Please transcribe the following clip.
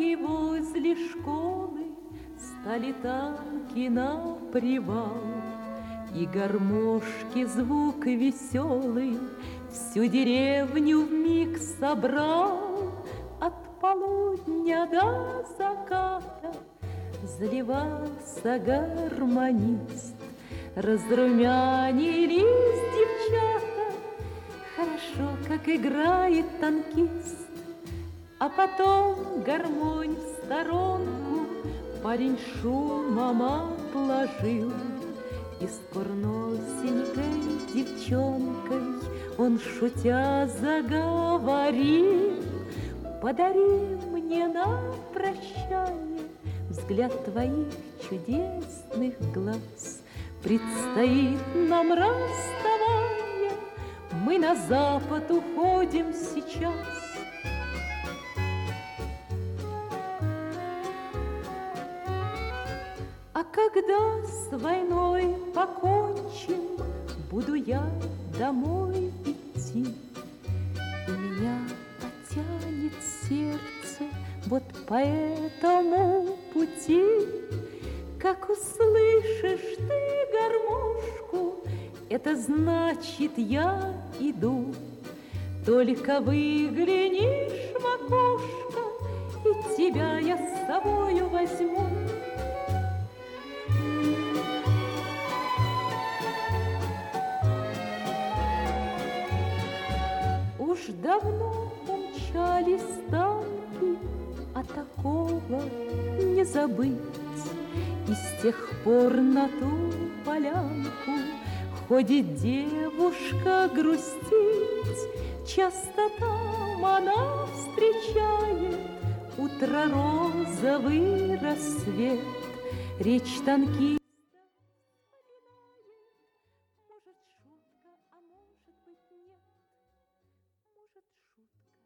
И возле школы стали танки на привал, и гармошки звук веселый всю деревню вмиг собрал. От полудня до заката заливался гармонист. Разрумянились девчата, хорошо, как играет танкист. А потом гармонь в сторонку парень шумом отложил, и с курносенькой девчонкой он, шутя, заговорил: подари мне на прощание взгляд твоих чудесных глаз. Предстоит нам расставание, мы на запад уходим сейчас. А когда с войной покончим, буду я домой идти, и меня потянет сердце вот по этому пути. Как услышишь ты гармошку, это значит, я иду. Только выглянешь в окошко, и тебя я с собою возьму. Уж давно умчались танки, а такого не забыть. И с тех пор на ту полянку ходит девушка грустить. Часто там она встречает утро, розовый рассвет. Речь танкиста вспоминает. Может, шутка, а может быть, нет. Может, шутка.